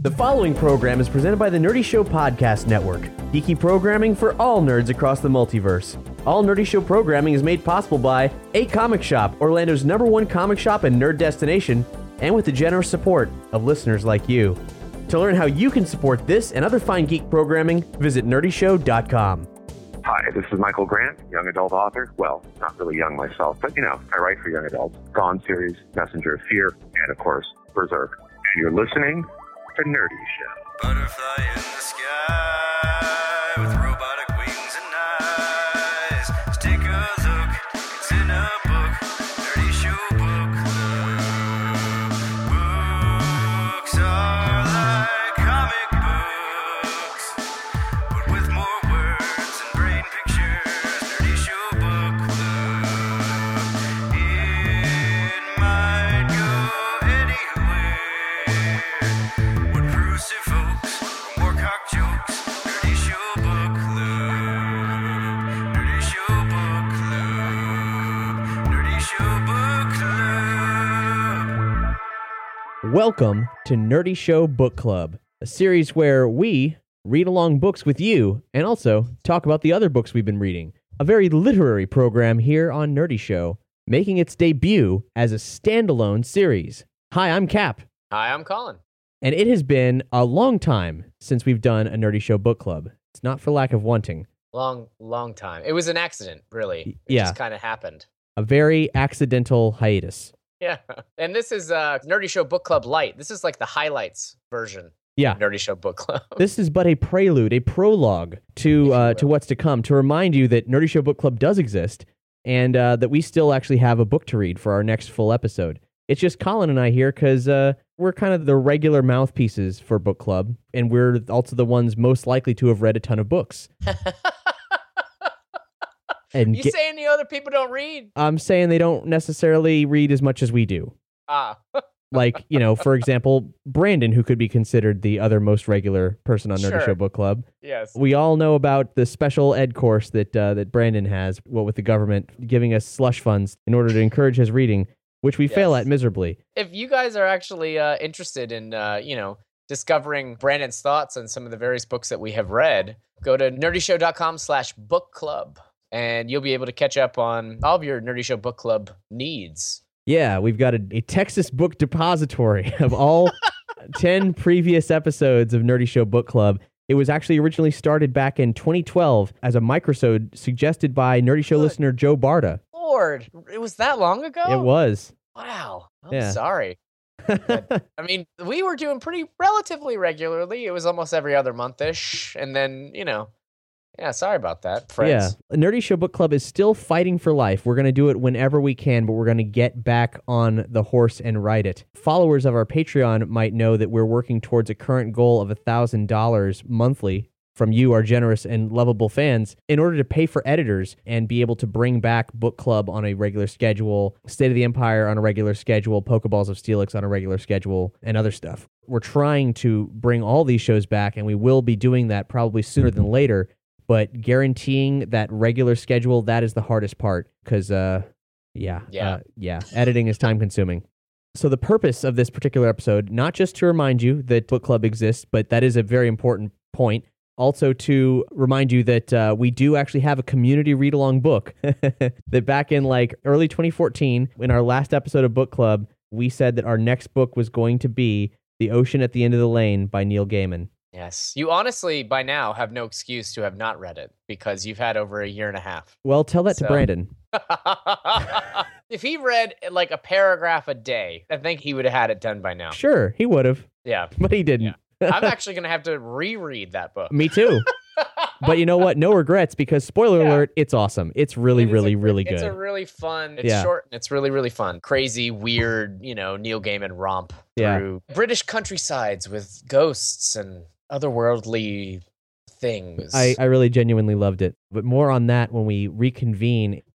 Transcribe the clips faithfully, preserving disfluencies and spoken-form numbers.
The following program is presented by the Nerdy Show Podcast Network, geeky programming for all nerds across the multiverse. All Nerdy Show programming is made possible by A Comic Shop, Orlando's number one comic shop and nerd destination, and with the generous support of listeners like you. To learn how you can support this and other fine geek programming, visit nerdy show dot com. Hi, this is Michael Grant, young adult author. Well, not really young myself, but you know, I write for young adults. Gone series, Messenger of Fear, and of course, Berserk. And you're listening to Nerdy Show. Butterfly in the sky with robotic wings and eyes. Take a look, it's in a book. Nerdy Show Book Club. Books are like comic books, but with more words and brain pictures. Nerdy Show Book Club. It might go anywhere. What proves to folks or more cock jokes. Nerdy Show Book Club. Nerdy Show Book Club. Nerdy Show Book Club. Welcome to Nerdy Show Book Club, a series where we read along books with you and also talk about the other books we've been reading. A very literary program here on Nerdy Show, making its debut as a standalone series. Hi, I'm Cap, Hi, I'm Colin. and it has been a long time since we've done a Nerdy Show Book Club. It's not for lack of wanting. Long, long time. It was an accident, really. It Yeah. just kind of happened. A very accidental hiatus. Yeah. And this is uh, Nerdy Show Book Club Light. This is like the highlights version Yeah. of Nerdy Show Book Club. This is but a prelude, a prologue to uh, to will. what's to come, to remind you that Nerdy Show Book Club does exist and uh, that we still actually have a book to read for our next full episode. It's just Colin and I here because uh, we're kind of the regular mouthpieces for Book Club, and we're also the ones most likely to have read a ton of books. And You get- saying the other people don't read? I'm saying they don't necessarily read as much as we do. Ah. Like, you know, for example, Brandon, who could be considered the other most regular person on Nerdy Sure. Show Book Club. Yes. We all know about the special ed course that uh, that Brandon has, what with the government giving us slush funds in order to encourage his reading, which we fail Yes. at miserably. If you guys are actually uh, interested in, uh, you know, discovering Brandon's thoughts on some of the various books that we have read, go to nerdyshow.com slash book club, and you'll be able to catch up on all of your Nerdy Show Book Club needs. Yeah, we've got a, a Texas book depository of all ten previous episodes of Nerdy Show Book Club. It was actually originally started back in twenty twelve as a microsode suggested by Nerdy Show Good. listener Joe Barta. Lord, it was that long ago? It was. Wow. I'm Yeah. sorry. I mean, we were doing pretty relatively regularly. It was almost every other month-ish. And then, you know, yeah, sorry about that, friends. Yeah, Nerdy Show Book Club is still fighting for life. We're going to do it whenever we can, but we're going to get back on the horse and ride it. Followers of our Patreon might know that we're working towards a current goal of one thousand dollars monthly from you, our generous and lovable fans, in order to pay for editors and be able to bring back Book Club on a regular schedule, State of the Empire on a regular schedule, Pokeballs of Steelix on a regular schedule, and other stuff. We're trying to bring all these shows back, and we will be doing that probably sooner than later. But guaranteeing that regular schedule, that is the hardest part because, uh, yeah, Yeah. uh, yeah, editing is time consuming. So the purpose of this particular episode, not just to remind you that Book Club exists, but that is a very important point. Also to remind you that uh, we do actually have a community read-along book that back in like early twenty fourteen, in our last episode of Book Club, we said that our next book was going to be The Ocean at the End of the Lane by Neil Gaiman. Yes. You honestly, by now, have no excuse to have not read it because you've had over a year and a half. Well, tell that to So- Brandon. If he read like a paragraph a day, I think he would have had it done by now. Sure, he would have, Yeah. but he didn't. I'm actually going to have to reread that book. Me too. But you know what? No regrets because, spoiler Yeah. alert, it's awesome. It's really, It is really, a, really It's good. a really fun, it's Yeah. short, and it's really, really fun. Crazy, weird, you know, Neil Gaiman romp Yeah. through British countrysides with ghosts and otherworldly things. I, I really genuinely loved it. But more on that when we reconvene.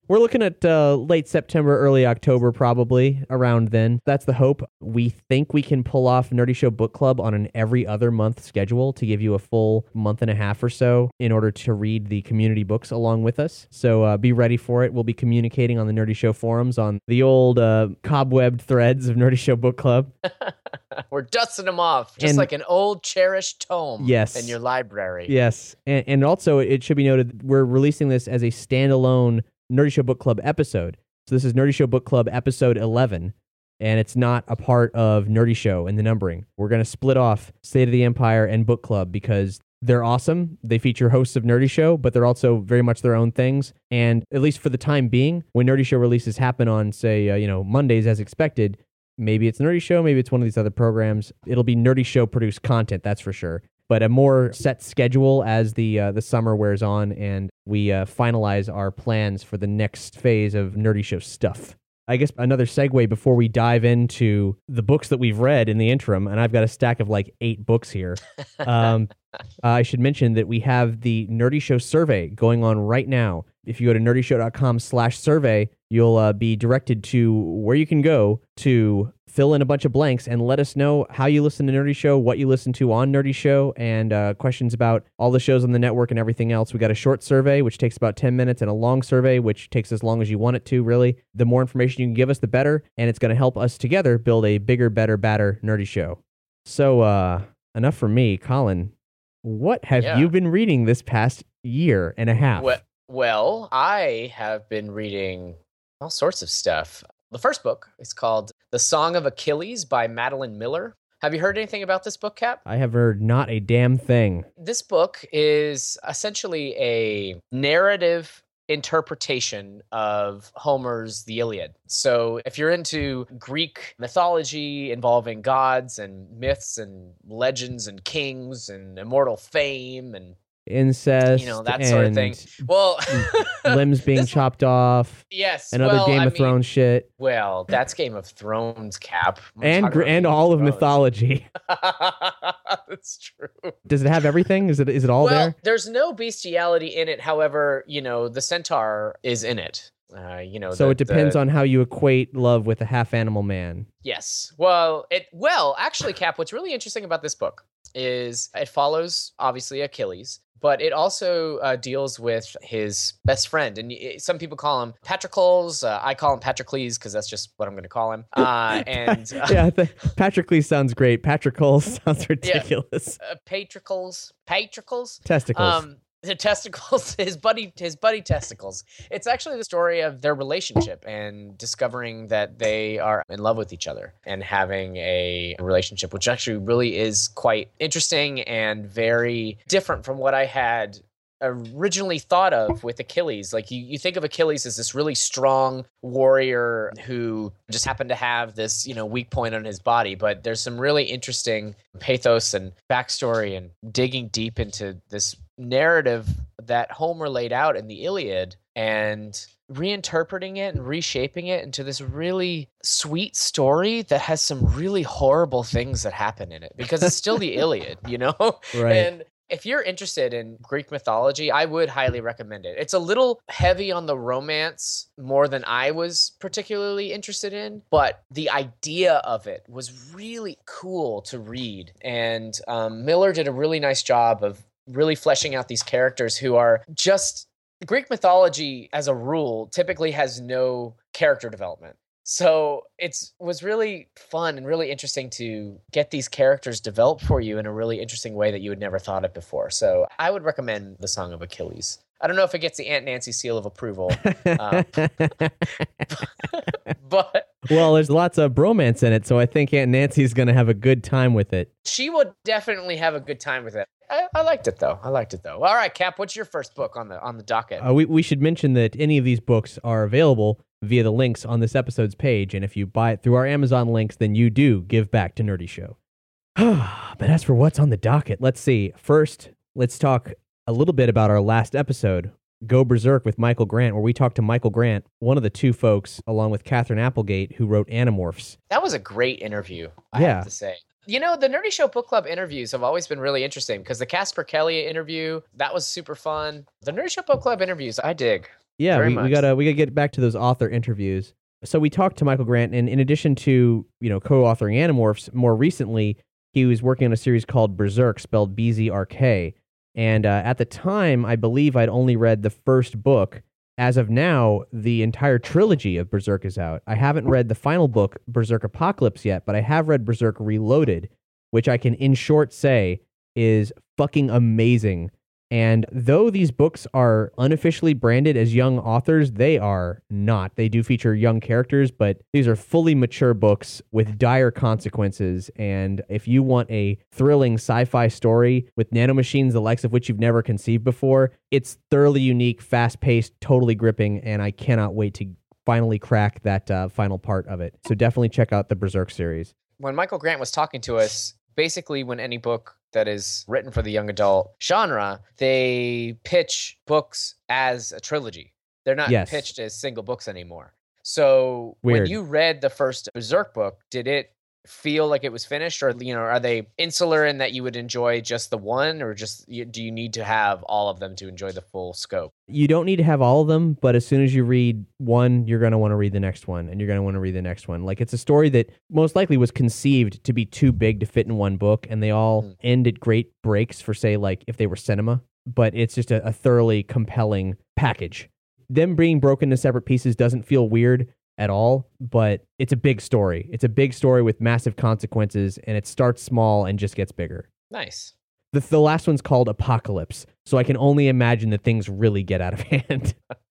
We're looking at uh, late September, early October, probably around then. That's the hope. We think we can pull off Nerdy Show Book Club on an every other month schedule to give you a full month and a half or so in order to read the community books along with us. So uh, be ready for it. We'll be communicating on the Nerdy Show forums on the old uh, cobwebbed threads of Nerdy Show Book Club. We're dusting them off, just And- like an old cherished tome Yes. in your library. Yes, and, and also it should be noted we're releasing this as a standalone Nerdy Show Book Club episode. So this is Nerdy Show Book Club episode eleven, and it's not a part of Nerdy Show in the numbering. We're going to split off State of the Empire and Book Club because they're awesome. They feature hosts of Nerdy Show, but they're also very much their own things. And at least for the time being, when Nerdy Show releases happen on, say, uh, you know, Mondays as expected, maybe it's Nerdy Show, maybe it's one of these other programs. It'll be Nerdy Show produced content, that's for sure. But a more set schedule as the uh, the summer wears on and we uh, finalize our plans for the next phase of Nerdy Show stuff. I guess another segue before we dive into the books that we've read in the interim, and I've got a stack of like eight books here. Um, I should mention that we have the Nerdy Show survey going on right now. If you go to nerdyshow.com slash survey, you'll uh, be directed to where you can go to fill in a bunch of blanks and let us know how you listen to Nerdy Show, what you listen to on Nerdy Show, and uh, questions about all the shows on the network and everything else. We got a short survey, which takes about ten minutes, and a long survey, which takes as long as you want it to, really. The more information you can give us, the better, and it's going to help us together build a bigger, better, badder Nerdy Show. So, uh, enough from me. Colin, what have Yeah. you been reading this past year and a half? Well, well, I have been reading all sorts of stuff. The first book is called The Song of Achilles by Madeline Miller. Have you heard anything about this book, Cap? I have heard not a damn thing. This book is essentially a narrative interpretation of Homer's The Iliad. So if you're into Greek mythology involving gods and myths and legends and kings and immortal fame and Incest, you know, that sort of thing. and Well, limbs being this- chopped off, yes, and other well, Game I of mean, Thrones shit, Well, that's Game of Thrones, Cap. I'm and talking gr- about and Game all of Thrones. mythology. That's true. Does it have everything? Is it is it all well, there? there's no bestiality in it. However, you know, the centaur is in it. Uh, you know, So the- it depends the- on how you equate love with a half animal man. Yes. Well, it well, actually, Cap, what's really interesting about this book is it follows obviously Achilles, but it also uh, deals with his best friend, and y- some people call him Patroclus. Uh, I call him Patrocles because that's just what I'm going to call him. Uh, and uh, yeah, I think Patroclus sounds great. Patroclus sounds ridiculous. uh, Patroclus, Patroclus. Testicles. Um, the testicles, his buddy, his buddy testicles. It's actually the story of their relationship and discovering that they are in love with each other and having a relationship, which actually really is quite interesting and very different from what I had originally thought of with Achilles. Like you, you think of Achilles as this really strong warrior who just happened to have this, you know, weak point on his body, but there's some really interesting pathos and backstory and digging deep into this narrative that Homer laid out in the Iliad and reinterpreting it and reshaping it into this really sweet story that has some really horrible things that happen in it because it's still the Iliad, you know? Right. And if you're interested in Greek mythology, I would highly recommend it. It's a little heavy on the romance more than I was particularly interested in, but the idea of it was really cool to read. And um, Miller did a really nice job of really fleshing out these characters who are just Greek mythology as a rule typically has no character development. So it's was really fun and really interesting to get these characters developed for you in a really interesting way that you had never thought it before. So I would recommend The Song of Achilles. I don't know if it gets the Aunt Nancy seal of approval, uh, but well, there's lots of bromance in it, so I think Aunt Nancy's going to have a good time with it. she would definitely have a good time with it. I, I liked it though. I liked it though. All right, Cap, what's your first book on the on the docket? Uh, we, we should mention that any of these books are available via the links on this episode's page, and if you buy it through our Amazon links, then you do give back to Nerdy Show. But as for what's on the docket, let's see. First, let's talk a little bit about our last episode, Go Berserk with Michael Grant, where we talked to Michael Grant, one of the two folks, along with Catherine Applegate, who wrote Animorphs. That was a great interview, I Yeah. have to say. You know, the Nerdy Show Book Club interviews have always been really interesting because the Casper Kelly interview, that was super fun. The Nerdy Show Book Club interviews, I dig. Yeah, Very we, we much. gotta we gotta get back to those author interviews. So we talked to Michael Grant, and in addition to you know co-authoring Animorphs, more recently he was working on a series called Berserk, spelled B Z R K. And uh, at the time, I believe I'd only read the first book. As of now, the entire trilogy of Berserk is out. I haven't read the final book, Berserk Apocalypse, yet, but I have read Berserk Reloaded, which I can, in short, say is fucking amazing. And though these books are unofficially branded as young authors, they are not. They do feature young characters, but these are fully mature books with dire consequences. And if you want a thrilling sci-fi story with nanomachines, the likes of which you've never conceived before, it's thoroughly unique, fast-paced, totally gripping, and I cannot wait to finally crack that uh, final part of it. So definitely check out the Berserk series. When Michael Grant was talking to us, basically when any book that is written for the young adult genre, they pitch books as a trilogy. They're not Yes. pitched as single books anymore. So Weird. when you read the first Berserk book, did it feel like it was finished, or you know, are they insular in that you would enjoy just the one, or just you- do you need to have all of them to enjoy the full scope? You don't need to have all of them, but as soon as you read one, you're going to want to read the next one, and you're going to want to read the next one. Like, it's a story that most likely was conceived to be too big to fit in one book, and they all Mm. end at great breaks for, say, like, if they were cinema, but it's just a, a thoroughly compelling package. Them being broken into separate pieces doesn't feel weird at all, but it's a big story. It's a big story with massive consequences, and it starts small and just gets bigger. Nice. The, the last one's called Apocalypse, so I can only imagine that things really get out of hand.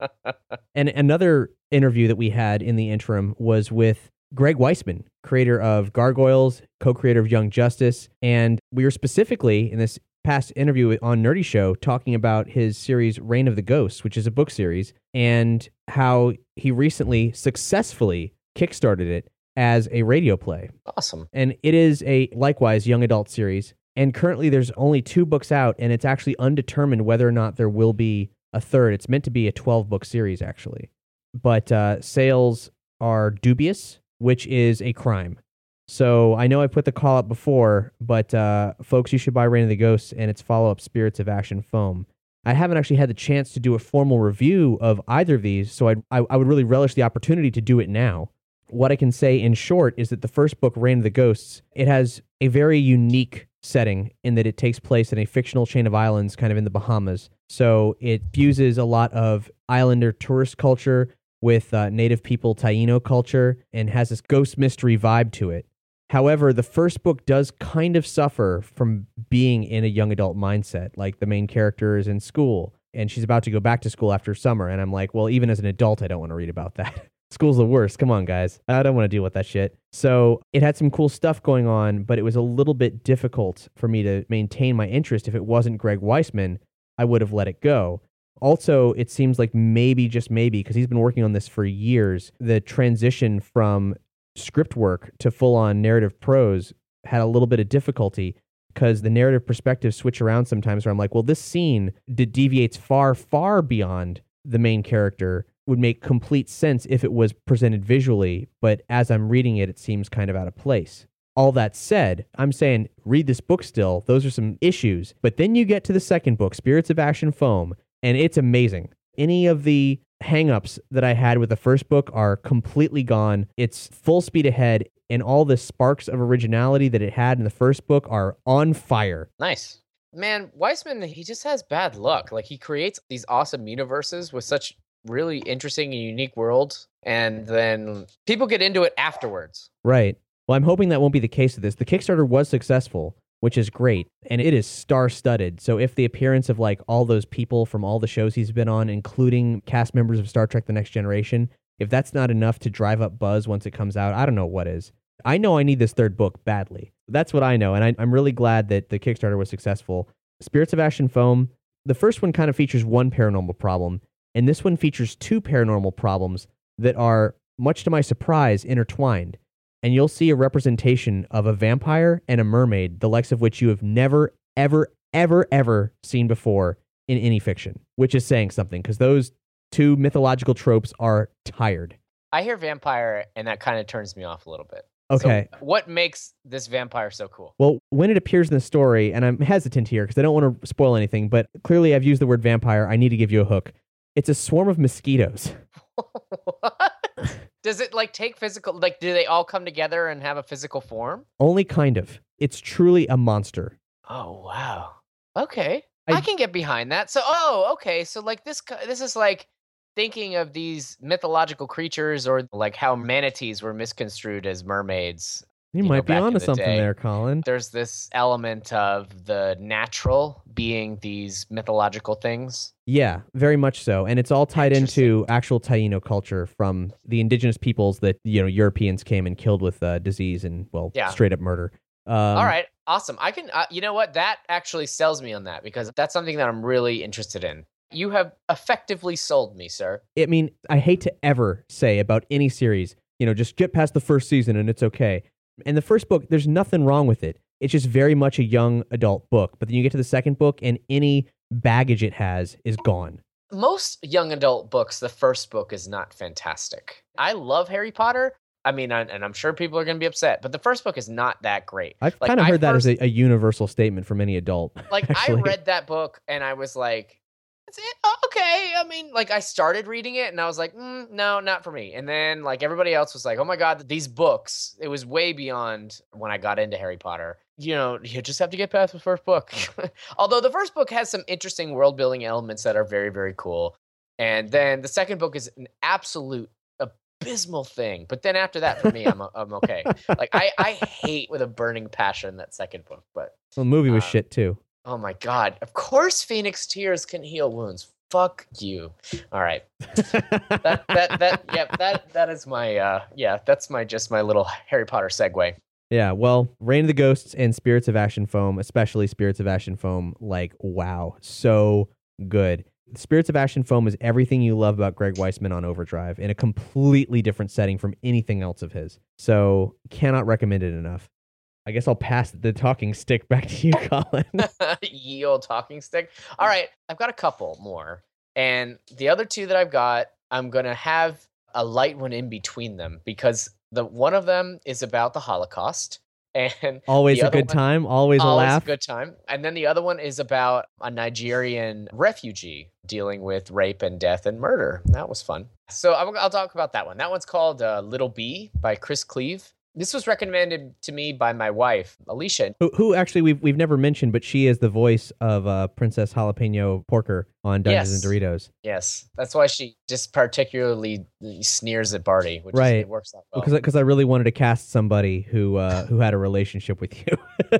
And another interview that we had in the interim was with Greg Weisman, creator of Gargoyles, co-creator of Young Justice, and we were specifically, in this past interview on Nerdy Show, talking about his series Reign of the Ghosts, which is a book series, and how he recently successfully kickstarted it as a radio play. Awesome. And it is a, likewise, young adult series. And currently there's only two books out, and it's actually undetermined whether or not there will be a third. It's meant to be a twelve-book series, actually. But uh, sales are dubious, which is a crime. So I know I put the call up before, but uh, folks, you should buy Reign of the Ghosts and its follow-up Spirits of Ash and Foam. I haven't actually had the chance to do a formal review of either of these, so I'd, I, I would really relish the opportunity to do it now. What I can say in short is that the first book, Reign of the Ghosts, it has a very unique setting in that it takes place in a fictional chain of islands kind of in the Bahamas. So it fuses a lot of islander tourist culture with uh, native people Taino culture and has this ghost mystery vibe to it. However, the first book does kind of suffer from being in a young adult mindset. Like, the main character is in school and she's about to go back to school after summer. And I'm like, well, even as an adult, I don't want to read about that. School's the worst. Come on, guys. I don't want to deal with that shit. So it had some cool stuff going on, but it was a little bit difficult for me to maintain my interest. If it wasn't Greg Weisman, I would have let it go. Also, it seems like maybe, just maybe, because he's been working on this for years, the transition from script work to full-on narrative prose had a little bit of difficulty because the narrative perspectives switch around sometimes where I'm like, well, this scene that deviates far, far beyond the main character would make complete sense if it was presented visually, but as I'm reading it, it seems kind of out of place. All that said, I'm saying read this book still. Those are some issues. But then you get to the second book, Spirits of Ash and Foam, and it's amazing. Any of the hang-ups that I had with the first book are completely gone. It's full speed ahead, and all the sparks of originality that it had in the first book are on fire. Nice. Man, Weisman, he just has bad luck. Like, he creates these awesome universes with such really interesting and unique worlds, and then people get into it afterwards. Right. Well, I'm hoping that won't be the case with this. The Kickstarter was successful, which is great, and it is star-studded. So if the appearance of like all those people from all the shows he's been on, including cast members of Star Trek The Next Generation, if that's not enough to drive up buzz once it comes out, I don't know what is. I know I need this third book badly. That's what I know, and I, I'm really glad that the Kickstarter was successful. Spirits of Ash and Foam, the first one kind of features one paranormal problem, and this one features two paranormal problems that are, much to my surprise, intertwined. And you'll see a representation of a vampire and a mermaid, the likes of which you have never, ever, ever, ever seen before in any fiction, which is saying something, because those two mythological tropes are tired. I hear vampire, and that kind of turns me off a little bit. Okay. So what makes this vampire so cool? Well, when it appears in the story, and I'm hesitant here because I don't want to spoil anything, but clearly I've used the word vampire. I need to give you a hook. It's a swarm of mosquitoes. What? Does it like take physical, like do they all come together and have a physical form? Only kind of. It's truly a monster. Oh, wow. Okay. I- I, can get behind that. So, oh, okay. So like this, co- this is like thinking of these mythological creatures or like how manatees were misconstrued as mermaids. You, You might know, be back in onto the something day. there, Colin. There's this element of the natural being these mythological things. Yeah, very much so. And it's all tied Interesting. into actual Taino culture from the indigenous peoples that, you know, Europeans came and killed with uh, disease and, well, Yeah. straight up murder. Um, All right. Awesome. I can, uh, you know what? That actually sells me on that because that's something that I'm really interested in. You have effectively sold me, sir. I mean, I hate to ever say about any series, you know, just get past the first season and it's okay. And the first book, there's nothing wrong with it. It's just very much a young adult book. But then you get to the second book and any baggage it has is gone. Most young adult books, the first book is not fantastic. I love Harry Potter. I mean, I, and I'm sure people are going to be upset, but the first book is not that great. I've Like, kind of I heard that first- as a, a universal statement from any adult. Like, actually. I read that book and I was like, "That's it? Oh, okay." I mean, like, I started reading it and I was like, mm, no, not for me. And then, like, everybody else was like, oh my God, these books, it was way beyond when I got into Harry Potter. You know, you just have to get past the first book. Although the first book has some interesting world building elements that are very, very cool. And then the second book is an absolute abysmal thing. But then after that, for me, I'm, I'm okay. Like, I, I hate with a burning passion that second book, but. Well, the movie was Um, shit too. Oh my God. Of course Phoenix Tears can heal wounds. Fuck you. All right. That that that yeah, that that is my uh yeah, that's my just my little Harry Potter segue. Yeah, well, Reign of the Ghosts and Spirits of Ash and Foam, especially Spirits of Ash and Foam, like, wow, so good. Spirits of Ash and Foam is everything you love about Greg Weisman on Overdrive in a completely different setting from anything else of his. So, cannot recommend it enough. I guess I'll pass the talking stick back to you, Colin. Ye old talking stick. All right, I've got a couple more. And the other two that I've got, I'm going to have a light one in between them because the one of them is about the Holocaust and Always the a other good one- time, always, a always laugh. a good time. And then the other one is about a Nigerian refugee dealing with rape and death and murder. That was fun. So I'll, I'll talk about that one. That one's called uh, Little Bee by Chris Cleave. This was recommended to me by my wife, Alicia. Who, who actually we've we've never mentioned, but she is the voice of uh, Princess Jalapeno Porker on Dungeons Yes. and Doritos. Yes, that's why she just particularly sneers at Barty, which is, Right. it works out well. Because because I really wanted to cast somebody who uh, who had a relationship with you.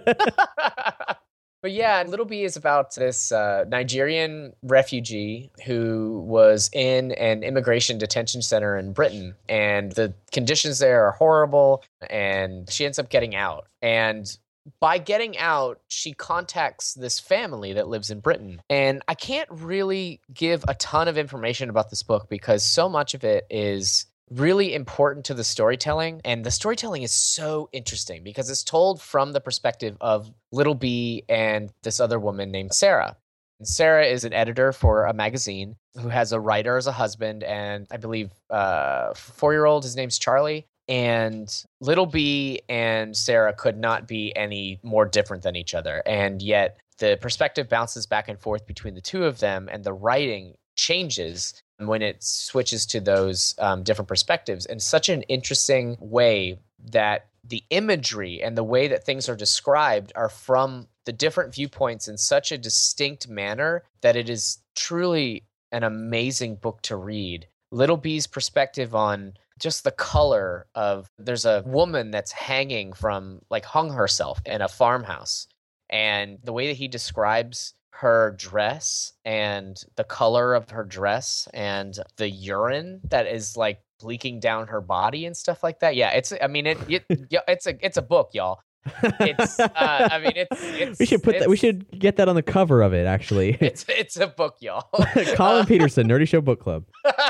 But yeah, Little Bee is about this uh, Nigerian refugee who was in an immigration detention center in Britain, and the conditions there are horrible, and she ends up getting out. And by getting out, she contacts this family that lives in Britain. And I can't really give a ton of information about this book because so much of it is really important to the storytelling. And the storytelling is so interesting because it's told from the perspective of Little Bee and this other woman named Sarah. And Sarah is an editor for a magazine who has a writer as a husband, and I believe uh four-year-old, his name's Charlie. And Little Bee and Sarah could not be any more different than each other. And yet the perspective bounces back and forth between the two of them, and the writing changes when it switches to those um, different perspectives in such an interesting way that the imagery and the way that things are described are from the different viewpoints in such a distinct manner that it is truly an amazing book to read. Little Bee's perspective on just the color of, there's a woman that's hanging from, like, hung herself in a farmhouse, and the way that he describes her dress and the color of her dress and the urine that is like leaking down her body and stuff like that. Yeah, it's, I mean, it, it yeah, it's a, it's a book, y'all. It's, uh, I mean, it's, it's, we should put that. We it's- should get that on the cover of it. Actually, It's, it's a book, y'all. Colin Peterson, Nerdy Show Book Club.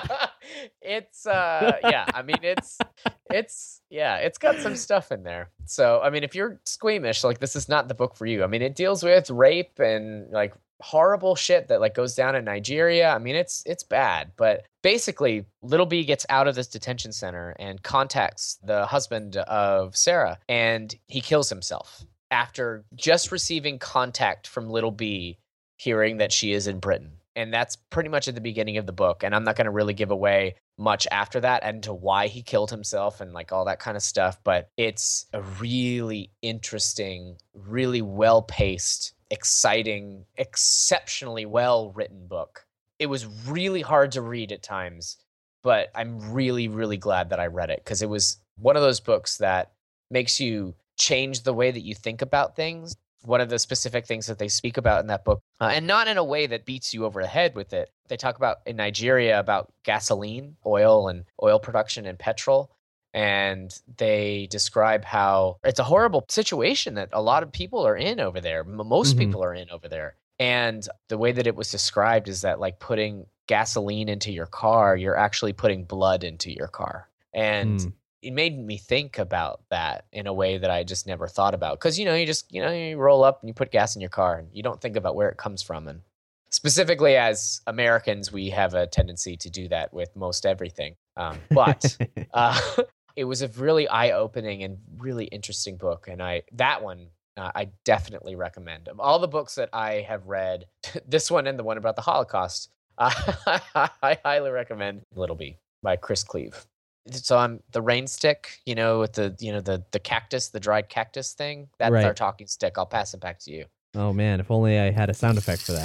It's uh yeah, I mean it's it's yeah, it's got some stuff in there. So I mean, if you're squeamish, like, this is not the book for you. I mean, it deals with rape and like horrible shit that like goes down in Nigeria. I mean, it's it's bad, but basically Little Bee gets out of this detention center and contacts the husband of Sarah, and he kills himself after just receiving contact from Little Bee, hearing that she is in Britain. And that's pretty much at the beginning of the book. And I'm not going to really give away much after that and to why he killed himself and like all that kind of stuff. But it's a really interesting, really well-paced, exciting, exceptionally well-written book. It was really hard to read at times, but I'm really, really glad that I read it because it was one of those books that makes you change the way that you think about things. One of the specific things that they speak about in that book, uh, and not in a way that beats you over the head with it. They talk about in Nigeria about gasoline, oil, and oil production and petrol. And they describe how it's a horrible situation that a lot of people are in over there. M- Most Mhm. people are in over there. And the way that it was described is that like putting gasoline into your car, you're actually putting blood into your car. And Mm. it made me think about that in a way that I just never thought about. Because, you know, you just, you know, you roll up and you put gas in your car and you don't think about where it comes from. And specifically as Americans, we have a tendency to do that with most everything. Um, but uh, it was a really eye-opening and really interesting book. And I that one, uh, I definitely recommend. Of all the books that I have read, this one and the one about the Holocaust, uh, I highly recommend Little Bee by Chris Cleave. So I'm the rain stick, you know, with the you know the the cactus, the dried cactus thing. That's Right. our talking stick. I'll pass it back to you. Oh man, if only I had a sound effect for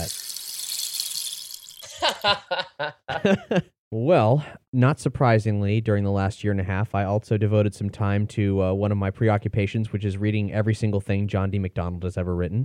that. Well, not surprisingly, during the last year and a half, I also devoted some time to uh, one of my preoccupations, which is reading every single thing John D. MacDonald has ever written.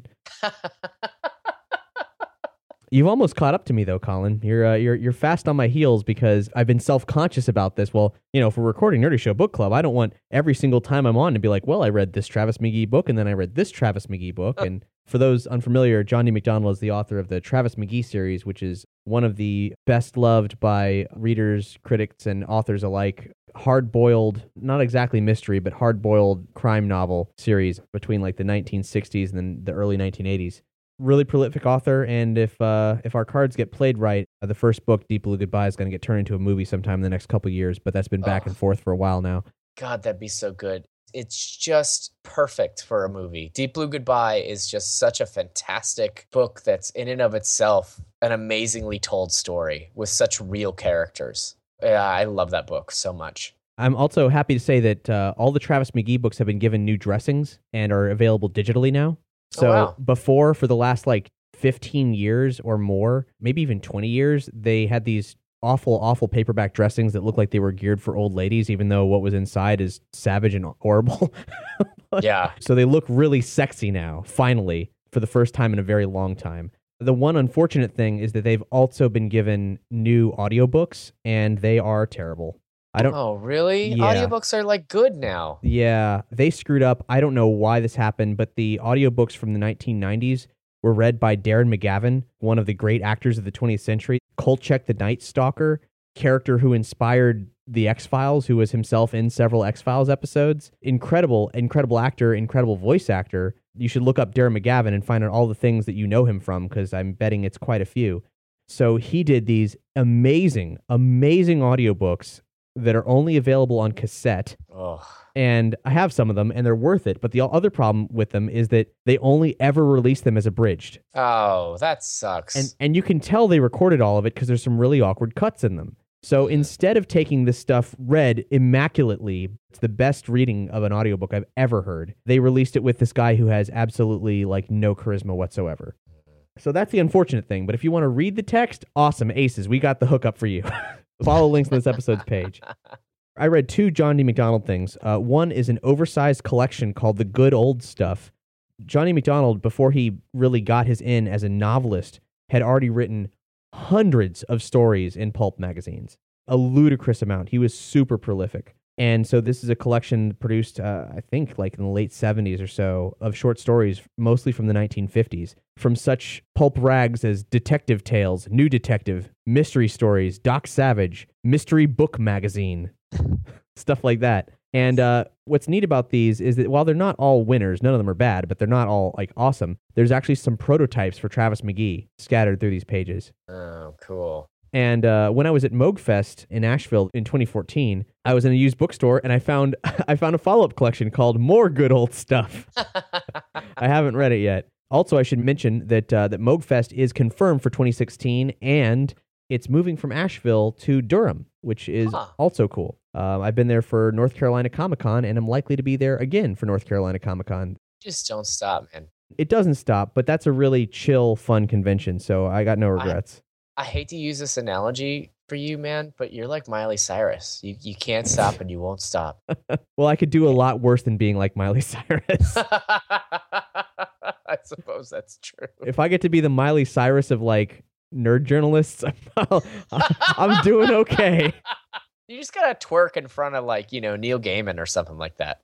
You've almost caught up to me, though, Colin. You're uh, you're you're fast on my heels because I've been self-conscious about this. Well, you know, if we're recording Nerdy Show Book Club, I don't want every single time I'm on to be like, well, I read this Travis McGee book, and then I read this Travis McGee book. And for those unfamiliar, John D. MacDonald is the author of the Travis McGee series, which is one of the best loved by readers, critics, and authors alike. Hard-boiled, not exactly mystery, but hard-boiled crime novel series between like the nineteen sixties and then the early nineteen eighties. Really prolific author, and if uh, if our cards get played right, uh, the first book, Deep Blue Goodbye, is going to get turned into a movie sometime in the next couple years, but that's been back Oh. and forth for a while now. God, that'd be so good. It's just perfect for a movie. Deep Blue Goodbye is just such a fantastic book that's in and of itself an amazingly told story with such real characters. Yeah, I love that book so much. I'm also happy to say that uh, all the Travis McGee books have been given new dressings and are available digitally now. So Oh, wow. before, for the last like fifteen years or more, maybe even twenty years, they had these awful, awful paperback dressings that looked like they were geared for old ladies, even though what was inside is savage and horrible. Yeah. So they look really sexy now, finally, for the first time in a very long time. The one unfortunate thing is that they've also been given new audiobooks, and they are terrible. I don't. Oh, really? Yeah. Audiobooks are like good now. Yeah, they screwed up. I don't know why this happened, but the audiobooks from the nineteen nineties were read by Darren McGavin, one of the great actors of the twentieth century. Kolchak the Night Stalker, character who inspired the X-Files, who was himself in several X-Files episodes. Incredible, incredible actor, incredible voice actor. You should look up Darren McGavin and find out all the things that you know him from, because I'm betting it's quite a few. So he did these amazing, amazing audiobooks that are only available on cassette. Oh, And I have some of them, and they're worth it. But the other problem with them is that they only ever release them as abridged. oh, that sucks. And and you can tell they recorded all of it because there's some really awkward cuts in them. So instead of taking this stuff read immaculately, it's the best reading of an audiobook I've ever heard. They released it with this guy who has absolutely like no charisma whatsoever. So that's the unfortunate thing. But if you want to read the text, awesome, aces. We got the hookup for you. Follow links in this episode's page. I read two John D. MacDonald things. Uh, one is an oversized collection called The Good Old Stuff. John D. MacDonald, before he really got his in as a novelist, had already written hundreds of stories in pulp magazines. A ludicrous amount. He was super prolific. And so this is a collection produced, uh, I think, like in the late seventies or so, of short stories, mostly from the nineteen fifties, from such pulp rags as Detective Tales, New Detective, Mystery Stories, Doc Savage, Mystery Book Magazine, stuff like that. And uh, what's neat about these is that while they're not all winners, none of them are bad, but they're not all like awesome, there's actually some prototypes for Travis McGee scattered through these pages. oh, cool. And uh, when I was at Moogfest in Asheville in twenty fourteen, I was in a used bookstore and I found I found a follow-up collection called More Good Old Stuff. I haven't read it yet. Also, I should mention that uh, that Moogfest is confirmed for twenty sixteen, and it's moving from Asheville to Durham, which is Huh. also cool. Uh, I've been there for North Carolina Comic Con, and I'm likely to be there again for North Carolina Comic Con. Just don't stop, man. It doesn't stop, but that's a really chill, fun convention, so I got no regrets. I hate to use this analogy for you, man, but you're like Miley Cyrus. You you can't stop and you won't stop. Well, I could do a lot worse than being like Miley Cyrus. I suppose that's true. If I get to be the Miley Cyrus of like nerd journalists, I'm, I'm doing okay. You just gotta twerk in front of like, you know, Neil Gaiman or something like that.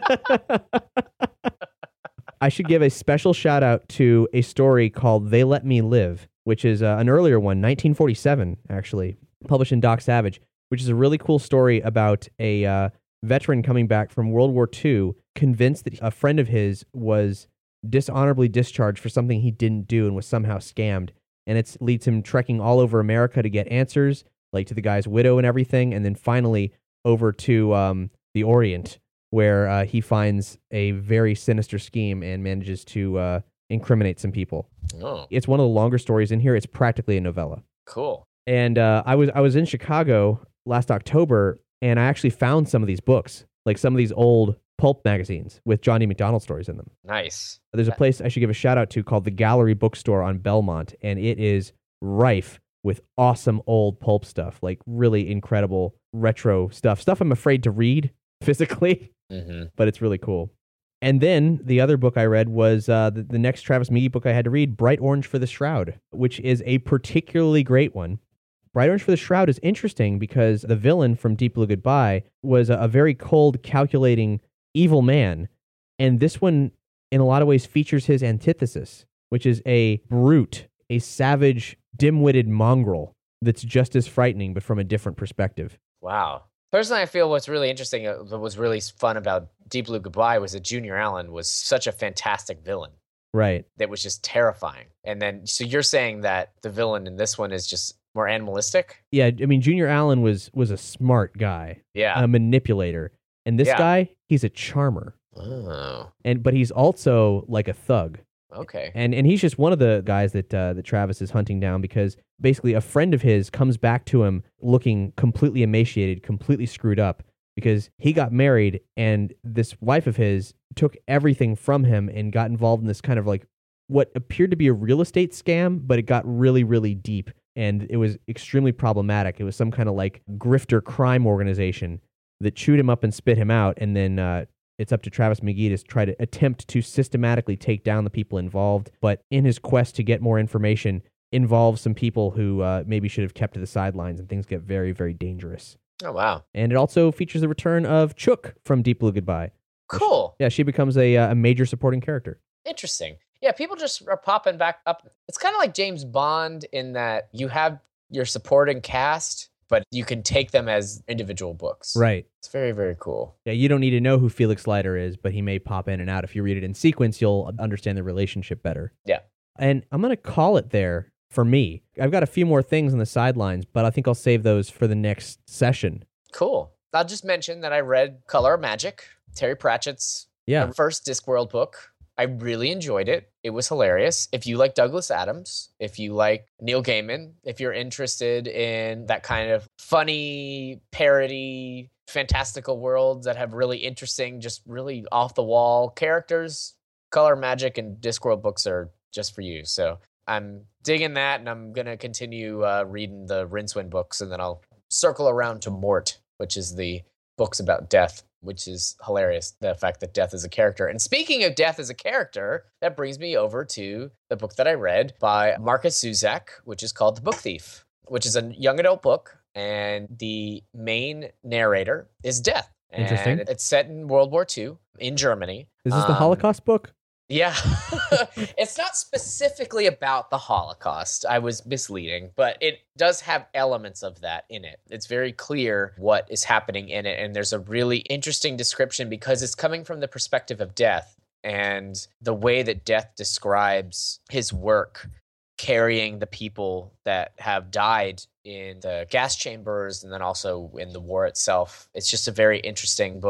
I should give a special shout out to a story called They Let Me Live, which is uh, an earlier one, nineteen forty-seven, actually, published in Doc Savage, which is a really cool story about a uh, veteran coming back from World War Two, convinced that a friend of his was dishonorably discharged for something he didn't do and was somehow scammed. And it leads him trekking all over America to get answers, like to the guy's widow and everything, and then finally over to um, the Orient, where uh, he finds a very sinister scheme and manages to uh, incriminate some people. Oh, It's one of the longer stories in here. It's practically a novella. cool. And uh, I was I was in Chicago last October, and I actually found some of these books, like some of these old pulp magazines with John D. McDonald stories in them. Nice. There's a place I should give a shout out to called the Gallery Bookstore on Belmont, and it is rife with awesome old pulp stuff, like really incredible retro stuff. Stuff I'm afraid to read physically, Mm-hmm. but it's really cool. And then the other book I read was uh, the, the next Travis Meagy book I had to read, Bright Orange for the Shroud, which is a particularly great one. Bright Orange for the Shroud is interesting because the villain from Deep Blue Goodbye was a, a very cold, calculating, evil man. And this one, in a lot of ways, features his antithesis, which is a brute, a savage, dim-witted mongrel that's just as frightening, but from a different perspective. Wow. Personally, I feel what's really interesting, uh, what was really fun about Deep Blue Goodbye was that Junior Allen was such a fantastic villain Right. that was just terrifying. And then, so you're saying that the villain in this one is just more animalistic? Yeah, I mean, Junior Allen was was a smart guy, Yeah. a manipulator. And this Yeah. guy, he's a charmer. Oh, And but he's also like a thug. okay. And and he's just one of the guys that uh, that Travis is hunting down because basically a friend of his comes back to him looking completely emaciated, completely screwed up because he got married and this wife of his took everything from him and got involved in this kind of like what appeared to be a real estate scam, but it got really, really deep and it was extremely problematic. It was some kind of like grifter crime organization that chewed him up and spit him out, and then uh, it's up to Travis McGee to try to attempt to systematically take down the people involved. But in his quest to get more information, involves some people who uh, maybe should have kept to the sidelines, and things get very, very dangerous. Oh, wow. And it also features the return of Chook from Deep Blue Goodbye. Cool. Yeah, she becomes a, uh, a major supporting character. Interesting. Yeah, people just are popping back up. It's kind of like James Bond in that you have your supporting cast, but you can take them as individual books. Right. It's very, very cool. Yeah, you don't need to know who Felix Leiter is, but he may pop in and out. If you read it in sequence, you'll understand the relationship better. Yeah. And I'm going to call it there for me. I've got a few more things on the sidelines, but I think I'll save those for the next session. Cool. I'll just mention that I read Color of Magic, Terry Pratchett's Yeah. first Discworld book. I really enjoyed it. It was hilarious. If you like Douglas Adams, if you like Neil Gaiman, if you're interested in that kind of funny, parody, fantastical worlds that have really interesting, just really off-the-wall characters, Color of Magic and Discworld books are just for you. So I'm digging that, and I'm going to continue uh, reading the Rincewind books, and then I'll circle around to Mort, which is the books about death, which is hilarious, the fact that death is a character. And speaking of death as a character, that brings me over to the book that I read by Marcus Zuzak, which is called The Book Thief, which is a young adult book, and the main narrator is death. Interesting. And it's set in World War Two in Germany. Is this the Um, Holocaust book? Yeah. It's not specifically about the Holocaust. I was misleading, but it does have elements of that in it. It's very clear what is happening in it. And there's a really interesting description because it's coming from the perspective of death and the way that death describes his work carrying the people that have died in the gas chambers and then also in the war itself. It's just a very interesting book.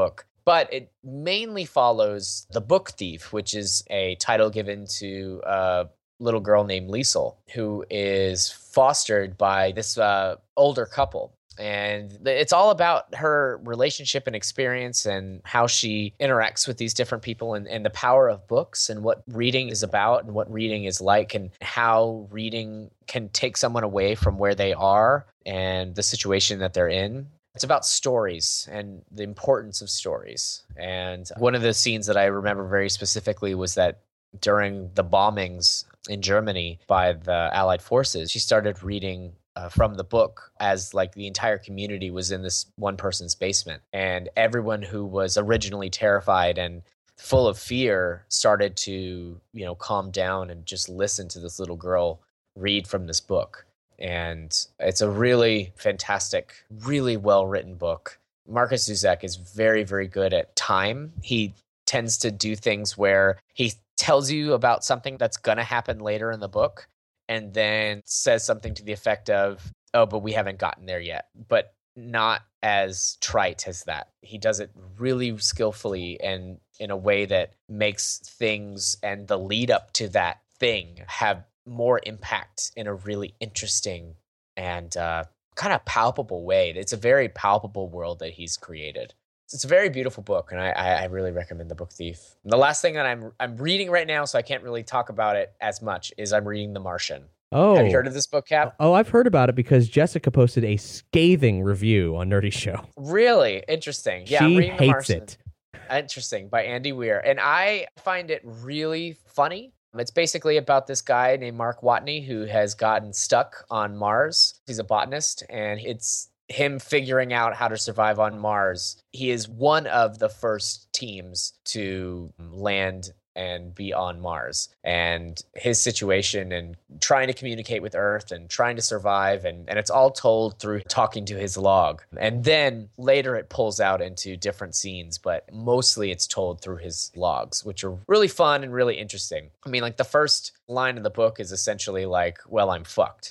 But it mainly follows The Book Thief, which is a title given to a little girl named Liesel, who is fostered by this uh, older couple. And it's all about her relationship and experience and how she interacts with these different people and, and the power of books and what reading is about and what reading is like and how reading can take someone away from where they are and the situation that they're in. It's about stories and the importance of stories. And one of the scenes that I remember very specifically was that during the bombings in Germany by the Allied forces, she started reading Uh, from the book as like the entire community was in this one person's basement, and everyone who was originally terrified and full of fear started to, you know, calm down and just listen to this little girl read from this book. And it's a really fantastic, really well written book. Markus Zusak is very, very good at time. He tends to do things where he tells you about something that's going to happen later in the book, and then says something to the effect of, oh, but we haven't gotten there yet, but not as trite as that. He does it really skillfully and in a way that makes things and the lead up to that thing have more impact in a really interesting and uh, kind of palpable way. It's a very palpable world that he's created. It's a very beautiful book, and I, I really recommend The Book Thief. And the last thing that I'm I'm reading right now, so I can't really talk about it as much, is I'm reading The Martian. Oh. Have you heard of this book, Cap? Oh, I've heard about it because Jessica posted a scathing review on Nerdy Show. Really? Interesting. Yeah, she I'm reading The hates Martian. it. Interesting, by Andy Weir. And I find it really funny. It's basically about this guy named Mark Watney who has gotten stuck on Mars. He's a botanist, and it's him figuring out how to survive on Mars. He is one of the first teams to land and be on Mars, and his situation and trying to communicate with Earth and trying to survive. And, and it's all told through talking to his log. And then later it pulls out into different scenes, but mostly it's told through his logs, which are really fun and really interesting. I mean, like the first line in the book is essentially like, well, I'm fucked.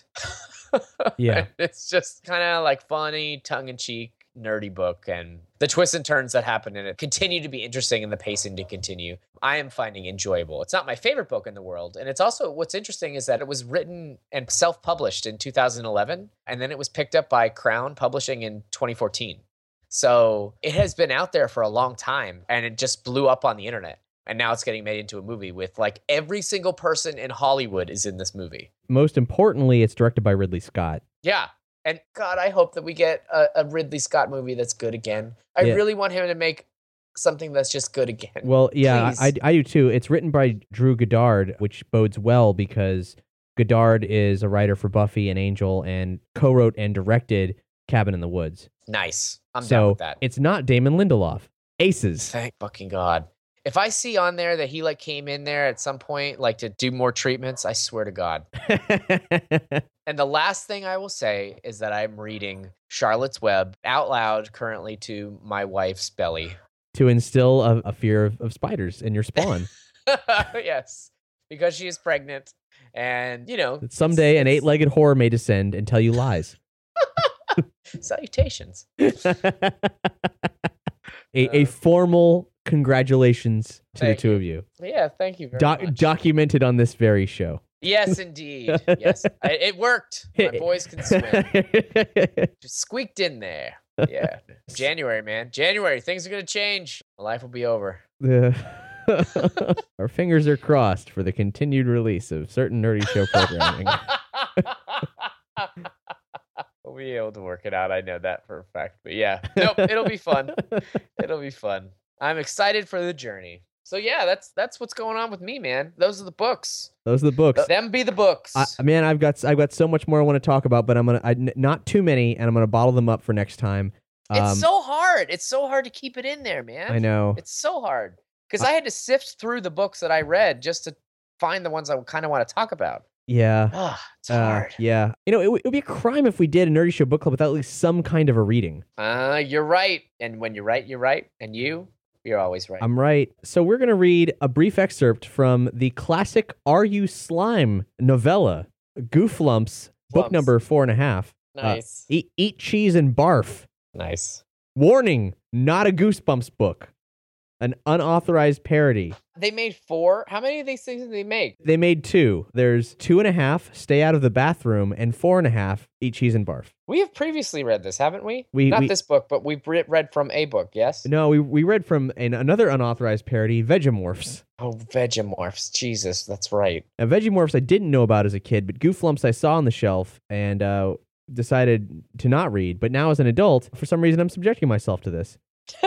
Yeah. It's just kind of like funny, tongue-in-cheek, nerdy book, and the twists and turns that happen in it continue to be interesting and the pacing to continue. I am finding enjoyable. It's not my favorite book in the world, and it's also, what's interesting is that it was written and self-published in two thousand eleven, and then it was picked up by Crown Publishing in twenty fourteen. So it has been out there for a long time, and it just blew up on the internet. And now it's getting made into a movie with like every single person in Hollywood is in this movie. Most importantly, it's directed by Ridley Scott. Yeah. And God, I hope that we get a, a Ridley Scott movie that's good again. I Yeah. really want him to make something that's just good again. Well, yeah, Please. I, I do too. It's written by Drew Goddard, which bodes well because Goddard is a writer for Buffy and Angel and co-wrote and directed Cabin in the Woods. Nice. I'm so down with that. it's not Damon Lindelof. Aces. Thank fucking God. If I see on there that he like came in there at some point like to do more treatments, I swear to God. And the last thing I will say is that I'm reading Charlotte's Web out loud currently to my wife's belly. To instill a, a fear of, of spiders in your spawn. Yes, because she is pregnant, and you know, Someday an it's- eight-legged whore may descend and tell you lies. salutations. a, a formal congratulations to Thank the two you. of you. Yeah, thank you very Doc- much. documented on this very show. Yes, indeed. Yes, I, it worked. My boys can swim. Just squeaked in there. Yeah, January, man. January. Things are gonna change. My life will be over. The- Our fingers are crossed for the continued release of certain Nerdy Show programming. We'll be able to work it out. I know that for a fact. But yeah, nope. It'll be fun. It'll be fun. I'm excited for the journey. So yeah, that's that's what's going on with me, man. Those are the books. Those are the books. Them be the books. I, man, I've got I've got so much more I want to talk about, but I'm gonna I, n- not too many, and I'm gonna bottle them up for next time. Um, it's so hard. It's so hard to keep it in there, man. I know. It's so hard because I had to sift through the books that I read just to find the ones I kind of want to talk about. Yeah. Ah, it's Uh, hard. yeah. You know, it, w- it would be a crime if we did a Nerdy Show book club without at least some kind of a reading. Uh, you're right. And when you're right, you're right. And you, you're always right. I'm right. So we're going to read a brief excerpt from the classic Are You Slime novella, Gooflumps, book Flumps. number four and a half. Nice. Eat, eat cheese and barf. Nice. Warning, not a Goosebumps book. An unauthorized parody. They made four. How many of these things did they make? They made two. There's two and a half, Stay Out of the Bathroom, and four and a half, Eat Cheese and Barf. We have previously read this, haven't we? We- Not we- this book, but we've re- read from a book, yes? No, we, we read from an, another unauthorized parody, Vegemorphs. Oh, Vegemorphs. Jesus, that's right. Now, Vegemorphs I didn't know about as a kid, but Gooflumps I saw on the shelf and uh, decided to not read. But now as an adult, for some reason, I'm subjecting myself to this.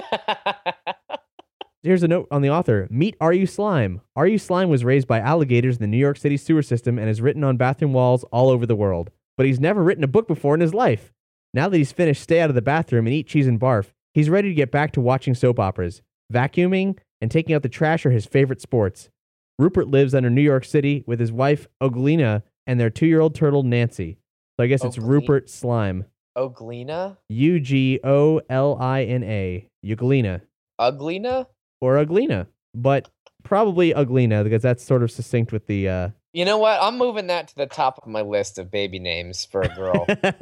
Here's a note on the author. Meet Are You Slime. Are You Slime was raised by alligators in the New York City sewer system and is written on bathroom walls all over the world. But he's never written a book before in his life. Now that he's finished Stay Out of the Bathroom and Eat Cheese and Barf, he's ready to get back to watching soap operas. Vacuuming and taking out the trash are his favorite sports. Rupert lives under New York City with his wife, Oglina, and their two-year-old turtle, Nancy. So I guess it's Oglina? Rupert Slime. Oglina? U G O L I N A. Uglina. Uglina? Or Uglina. But probably Uglina, because that's sort of succinct with the... Uh... You know what? I'm moving that to the top of my list of baby names for a girl.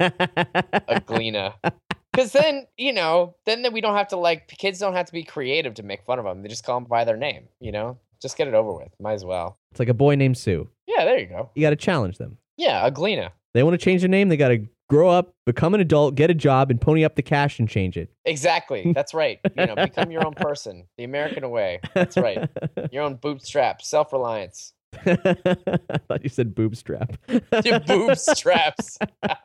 Uglina. Because then, you know, then we don't have to, like, kids don't have to be creative to make fun of them. They just call them by their name, you know? Just get it over with. Might as well. It's like a boy named Sue. Yeah, there you go. You got to challenge them. Yeah, Uglina. They want to change their name, they got to grow up, become an adult, get a job, and pony up the cash and change it. Exactly. That's right. You know, become your own person. The American way. That's right. Your own bootstrap. Self-reliance. I thought you said boob strap. Your boob straps.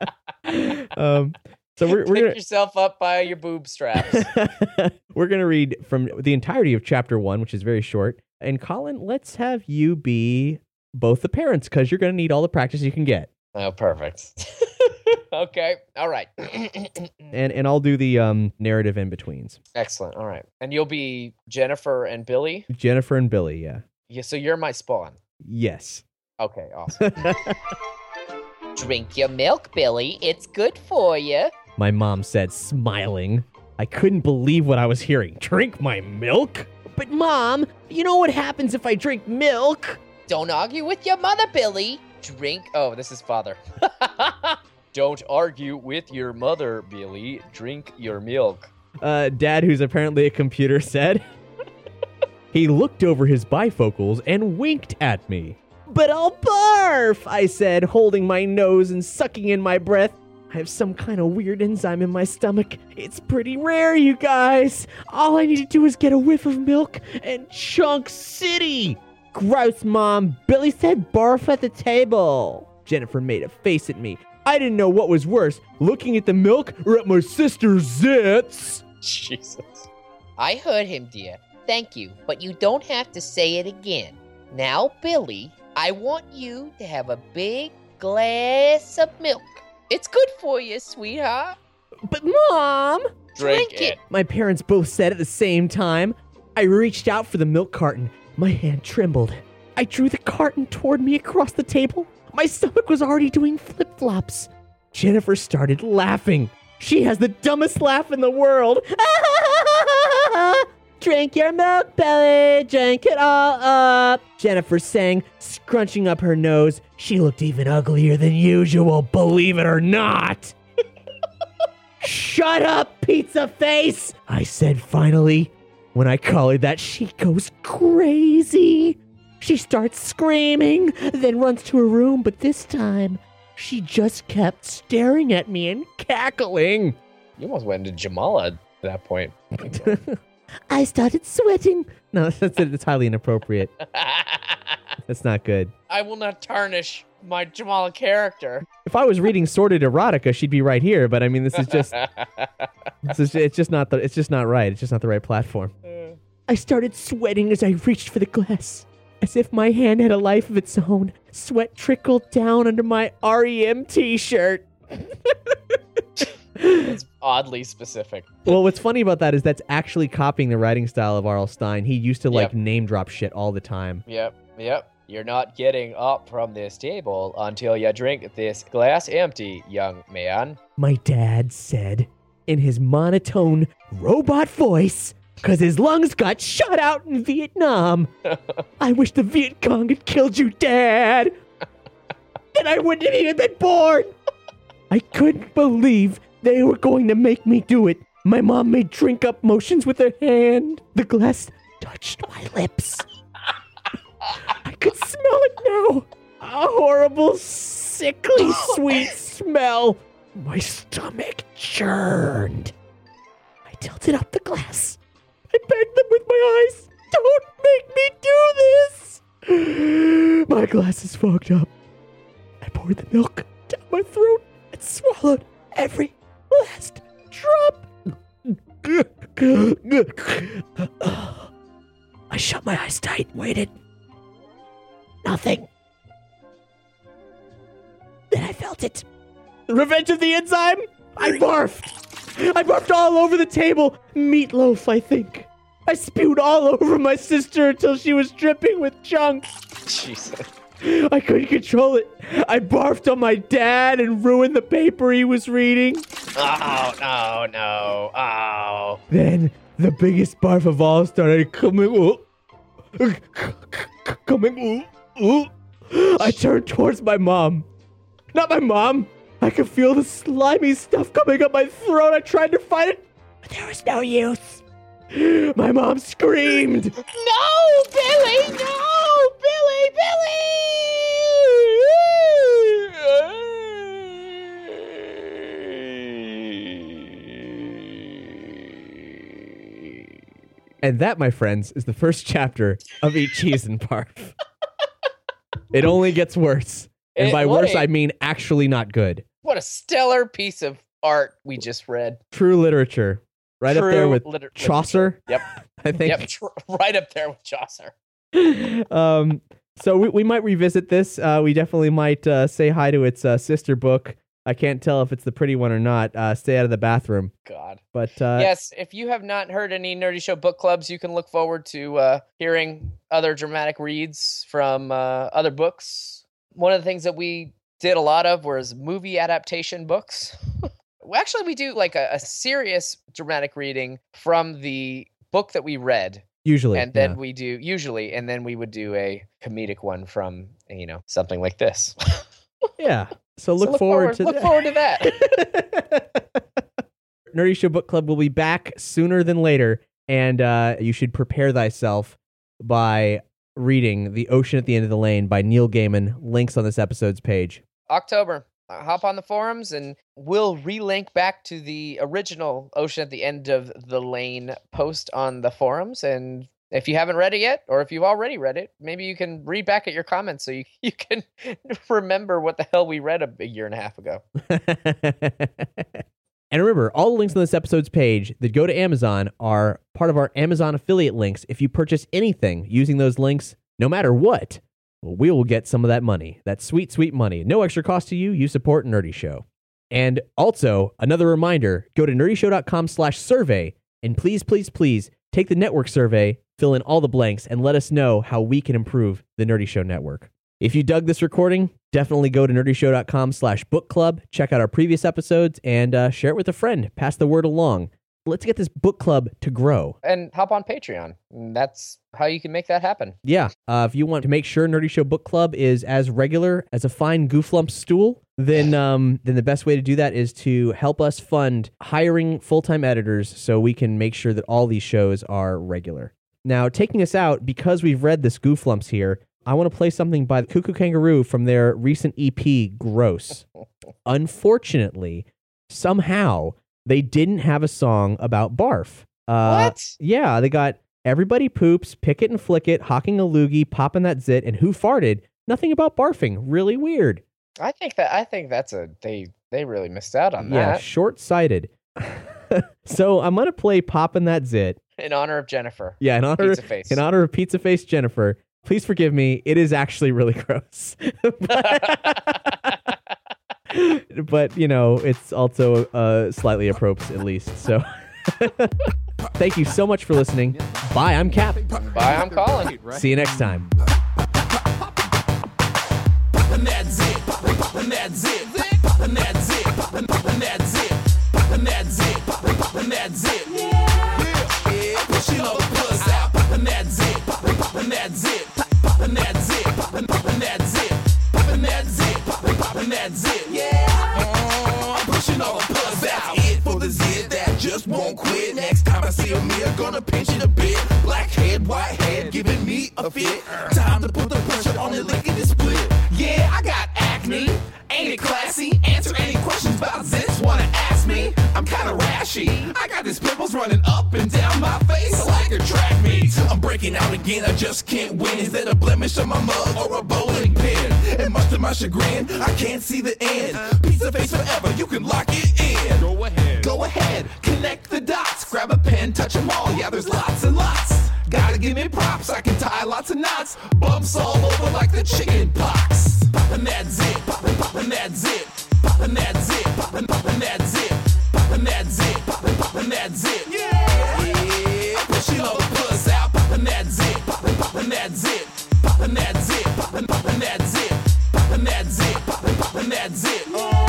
um, so we're, we're Pick gonna yourself up by your boob straps. we're gonna read from the entirety of chapter one, which is very short. And Colin, let's have you be both the parents because you're gonna need all the practice you can get. Oh, perfect. Okay. All right. And and I'll do the um, narrative in betweens. Excellent. All right. And you'll be Jennifer and Billy? Jennifer and Billy, yeah. Yeah, so you're my spawn. Yes. Okay, awesome. Drink your milk, Billy. It's good for you. My mom said, smiling. I couldn't believe what I was hearing. Drink my milk? But Mom, you know what happens if I drink milk? Don't argue with your mother, Billy. Drink. Oh, this is father. Don't argue with your mother, Billy. Drink your milk. Uh, Dad, who's apparently a computer, said. He looked over his bifocals and winked at me. But I'll barf, I said, holding my nose and sucking in my breath. I have some kind of weird enzyme in my stomach. It's pretty rare, you guys. All I need to do is get a whiff of milk and Chunk City. Gross, Mom. Billy said barf at the table. Jennifer made a face at me. I didn't know what was worse, looking at the milk or at my sister's zits. Jesus. I heard him, dear. Thank you, but you don't have to say it again. Now, Billy, I want you to have a big glass of milk. It's good for you, sweetheart. But Mom! Drink, Drink it. it. My parents both said at the same time. I reached out for the milk carton. My hand trembled. I drew the carton toward me across the table. My stomach was already doing flip-flops. Jennifer started laughing. She has the dumbest laugh in the world. Drink your milk, Billy. Drink it all up. Jennifer sang, scrunching up her nose. She looked even uglier than usual, believe it or not. Shut up, pizza face, I said finally. When I call her that, she goes crazy. She starts screaming, then runs to her room, but this time, she just kept staring at me and cackling. You almost went into Jamala at that point. I started sweating. No, that's it's highly inappropriate. That's not good. I will not tarnish my Jamala character. If I was reading sordid erotica, she'd be right here. But I mean, this is just, this is, it's just not the, it's just not right. It's just not the right platform. I started sweating as I reached for the glass, as if my hand had a life of its own. Sweat trickled down under my R E M t-shirt. It's oddly specific. Well, what's funny about that is that's actually copying the writing style of R L. Stein. He used to like Yep. name drop shit all the time. Yep, yep. You're not getting up from this table until you drink this glass empty, young man. My dad said in his monotone robot voice, because his lungs got shot out in Vietnam. I wish the Viet Cong had killed you, Dad. Then I wouldn't have even been born. I couldn't believe they were going to make me do it. My mom made drink up motions with her hand. The glass touched my lips. I could smell it now. A horrible, sickly, sweet smell. My stomach churned. I tilted up the glass. I begged them with my eyes. Don't make me do this. My glass is fogged up. I poured the milk down my throat and swallowed every last drop. I shut my eyes tight and waited. Nothing. Then I felt it. The revenge of the enzyme? I barfed. I barfed all over the table. Meatloaf, I think. I spewed all over my sister until she was dripping with chunks. Jesus. I couldn't control it. I barfed on my dad and ruined the paper he was reading. Oh, no, no. Oh. Then the biggest barf of all started coming. Uh, coming. Uh, uh. I turned towards my mom. Not my mom. I could feel the slimy stuff coming up my throat. I tried to fight it, but there was no use. My mom screamed. No, Billy! No! Billy! Billy! And that, my friends, is the first chapter of Eat Cheese and Barf. It only gets worse. And It- by what worse, a- I mean actually not good. What a stellar piece of art we just read. True literature. Right up there True with liter- Chaucer, Yep. I think. Yep. Tr- right up there with Chaucer. um, so we, we might revisit this. Uh, we definitely might uh, say hi to its uh, sister book. I can't tell if it's the pretty one or not. Uh, Stay Out of the Bathroom. God. But uh, Yes, if you have not heard any Nerdy Show book clubs, you can look forward to uh, hearing other dramatic reads from uh, other books. One of the things that we did a lot of was movie adaptation books. Well, actually, we do like a, a serious dramatic reading from the book that we read, usually. and then yeah. we do usually, and then we would do a comedic one from you know something like this. Yeah. So look, So forward, to look that. forward to that. Nerdy Show Book Club will be back sooner than later, and uh, you should prepare thyself by reading The Ocean at the End of the Lane by Neil Gaiman. Links on this episode's page. October. Uh, hop on the forums and we'll relink back to the original Ocean at the End of the Lane post on the forums. And if you haven't read it yet, or if you've already read it, maybe you can read back at your comments so you, you can remember what the hell we read a, a year and a half ago. And remember, all the links on this episode's page that go to Amazon are part of our Amazon affiliate links. If you purchase anything using those links, no matter what, well, we will get some of that money, that sweet, sweet money. No extra cost to you. You support Nerdy Show. And also, another reminder, go to nerdyshow.com slash survey, and please, please, please take the network survey, fill in all the blanks, and let us know how we can improve the Nerdy Show network. If you dug this recording, definitely go to nerdyshow.com slash book club, check out our previous episodes, and uh, share it with a friend. Pass the word along. Let's get this book club to grow. And hop on Patreon. And that's how you can make that happen. Yeah, uh, if you want to make sure Nerdy Show Book Club is as regular as a fine Gooflump stool, then um, then the best way to do that is to help us fund hiring full-time editors so we can make sure that all these shows are regular. Now, taking us out, because we've read this Gooflumps here, I want to play something by the Cuckoo Kangaroo from their recent E P, Gross. Unfortunately, somehow, they didn't have a song about barf. Uh, What? Yeah, they got Everybody Poops, Pick It and Flick It, Hawking a Loogie, Poppin' That Zit, and Who Farted? Nothing about barfing. Really weird. I think that I think that's a they they really missed out on Yeah, that. short-sighted. So I'm going to play Poppin' That Zit. In honor of Jennifer. Yeah, in honor, Pizza Face. in honor of Pizza Face Jennifer. Please forgive me. It is actually really gross. But, you know, it's also uh, slightly appropriate at least. So thank you so much for listening. Bye, I'm Cap. Bye, I'm Colin. See you next time. And that's it. And that's it. And that's it. And that's it. And that's it. And that's it. Yeah. Yeah. Pushing all the puss out. And that's it. And that's it. And that's it. And that's it. And that's it. And that's it. Yeah. I'm pushing all the puss out. That's it for the zit that just won't quit. Next time I see a mirror, gonna pinch it a bit. Black head, white giving me a fit. Time to put the pressure on the lick and the split. Yeah, I got acne. Ain't it classy? Answer any questions about this. Wanna ask me? I'm kinda rashy. I got these pimples running up and down my face like a track meet. I'm breaking out again, I just can't win. Is that a blemish on my mug or a bowling pin? And much to my chagrin, I can't see the end. Piece of face forever, you can lock it in. Go ahead. Go ahead, connect the dots. Grab a pen, touch them all. Yeah, there's lots and lots. Gotta give me props, I can tie lots of knots. Bumps all over like the chicken pox. And that's it, and that's it, and that's it, and that's it, and that's it, and that's it. Yeah, pushing all the puss out, and that's it, and that's it, and that's it, and that's it, and that's it, and that's it.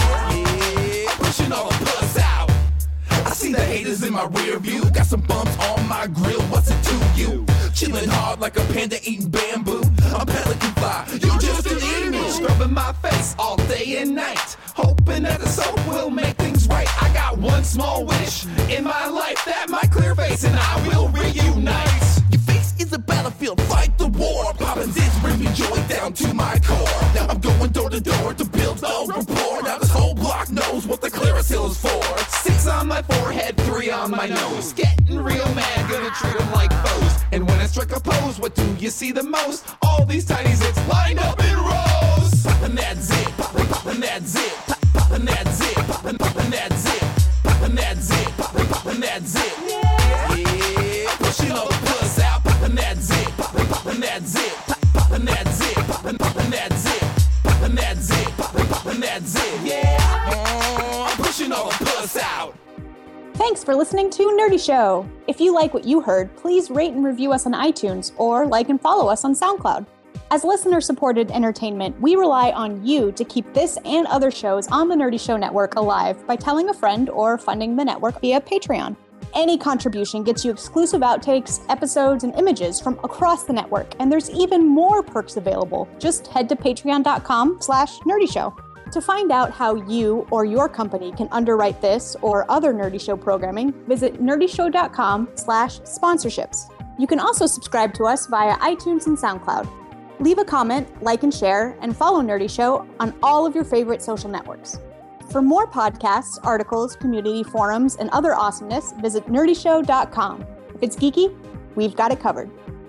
Yeah, pushing all the puss out. I see the haters in my rear view. Got some bumps on my grill, what's it to you? Chilling hard like a panda eating bamboo. I'm pelican fly, you just an emu. Scrubbing my face all day and night, hoping that the soap will make things right. I got one small wish in my life, that my clear face and I will reunite. Your face is a battlefield, fight the war. Popping this brings me joy down to my core. Now I'm going door to door to build a rapport. Now this whole block knows what the Clearasil is for. Six on my forehead, three on my nose. Getting real mad, gonna treat them like foes. And when I strike a pose, what do you see the most? All these tiny zits lined up in rows. And that's it, and that's it, and that's it, and that's it, and that's it, and that's it. Yeah, pushing all the puss out, and that's it, and that's it, and that's it, and that's it, and that's it, and that's it. Yeah, I'm pushing all the puss out. Thanks for listening to Nerdy Show. If you like what you heard, please rate and review us on iTunes or like and follow us on SoundCloud. As listener-supported entertainment, we rely on you to keep this and other shows on the Nerdy Show Network alive by telling a friend or funding the network via Patreon. Any contribution gets you exclusive outtakes, episodes, and images from across the network, and there's even more perks available. Just head to patreon.com slash nerdyshow. To find out how you or your company can underwrite this or other Nerdy Show programming, visit nerdyshow.com slash sponsorships. You can also subscribe to us via iTunes and SoundCloud. Leave a comment, like and share, and follow Nerdy Show on all of your favorite social networks. For more podcasts, articles, community forums, and other awesomeness, visit nerdyshow dot com. If it's geeky, we've got it covered.